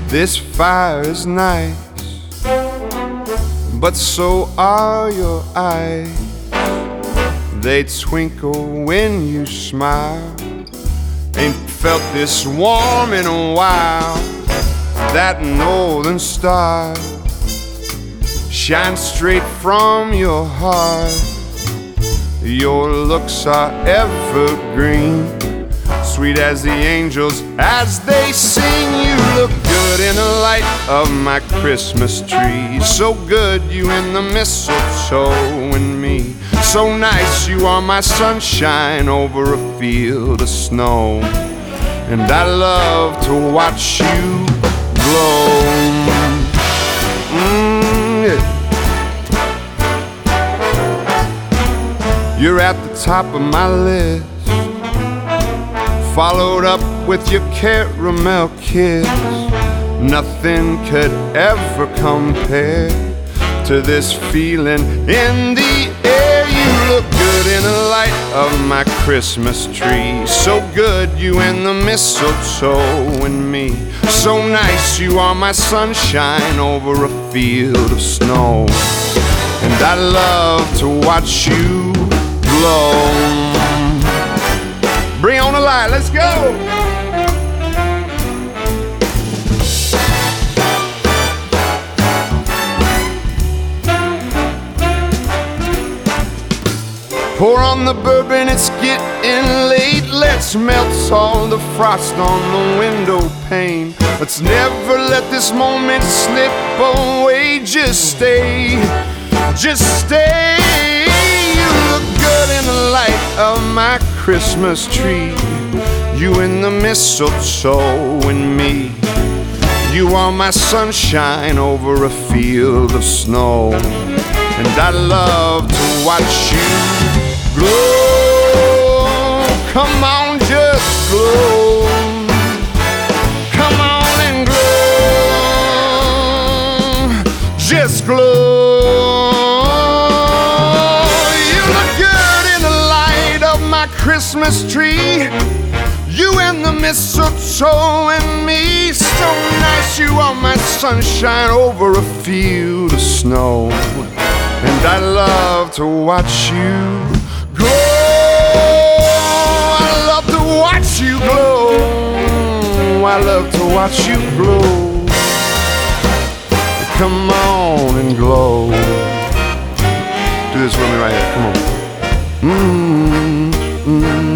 This fire is nice, but so are your eyes. They twinkle when you smile. Ain't felt this warm in a while. That northern star shines straight from your heart. Your looks are evergreen, sweet as the angels as they sing. You look good in the light of my Christmas tree. So good, you in the mistletoe and me. So nice, you are my sunshine over a field of snow. And I love to watch you glow. Yeah. You're at the top of my list, followed up with your caramel kiss. Nothing could ever compare to this feeling in the air. You look good in the light of my Christmas tree. So good, you in the mistletoe and me. So nice, you are my sunshine over a field of snow. And I love to watch you glow. Bring on the light, let's go! Pour on the bourbon, it's getting late. Let's melt all the frost on the window pane. Let's never let this moment slip away. Just stay, just stay. You look good in the light of my Christmas tree. You in the mistletoe and me. You are my sunshine over a field of snow. And I love to watch you glow. Come on, just glow. Come on and glow. Just glow. You look good in the light of my Christmas tree. You and the mistletoe and me. So nice, you are my sunshine over a field of snow. And I love to watch you glow. I love to watch you glow. I love to watch you glow. Come on and glow. Do this with me right here, come on.